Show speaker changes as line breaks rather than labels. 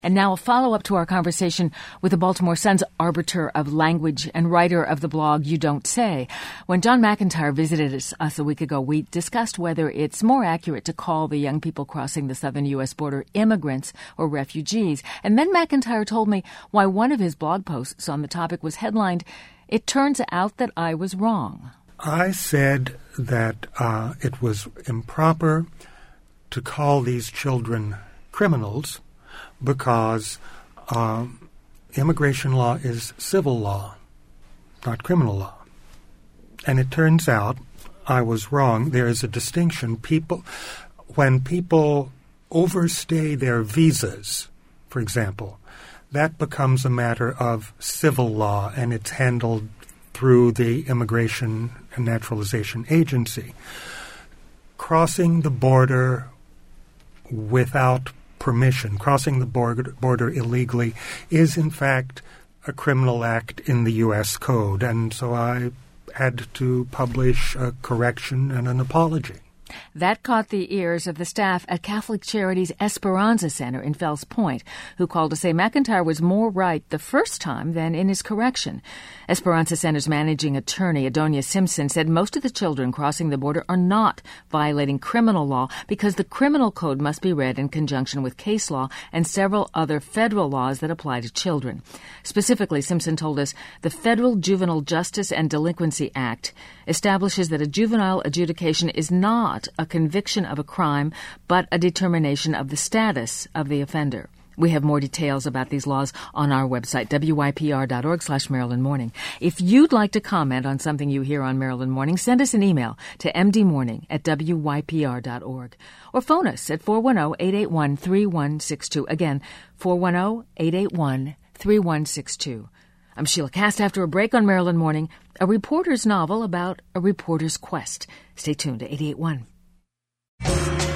And now a follow-up to our conversation with the Baltimore Sun's arbiter of language and writer of the blog You Don't Say. When John McIntyre visited us a week ago, we discussed whether it's more accurate to call the young people crossing the southern U.S. border immigrants or refugees. And then McIntyre told me why one of his blog posts on the topic was headlined, "It turns out that I was wrong."
I said that it was improper to call these children criminals because immigration law is civil law, not criminal law. And it turns out I was wrong. There is a distinction. When people overstay their visas, for example, that becomes a matter of civil law, and it's handled through the Immigration and Naturalization Agency. Crossing the border without permission, crossing the border illegally, is in fact a criminal act in the U.S. Code, and so I had to publish a correction and an apology.
That caught the ears of the staff at Catholic Charities Esperanza Center in Fells Point, who called to say McIntyre was more right the first time than in his correction. Esperanza Center's managing attorney, Adonia Simpson, said most of the children crossing the border are not violating criminal law because the criminal code must be read in conjunction with case law and several other federal laws that apply to children. Specifically, Simpson told us the Federal Juvenile Justice and Delinquency Act establishes that a juvenile adjudication is not a conviction of a crime, but a determination of the status of the offender. We have more details about these laws on our website, wypr.org/Maryland Morning. If you'd like to comment on something you hear on Maryland Morning, send us an email to mdmorning@wypr.org or phone us at 410-881-3162. Again, 410-881-3162. I'm Sheila Cast. After a break on Maryland Morning, a reporter's novel about a reporter's quest. Stay tuned to 88.1.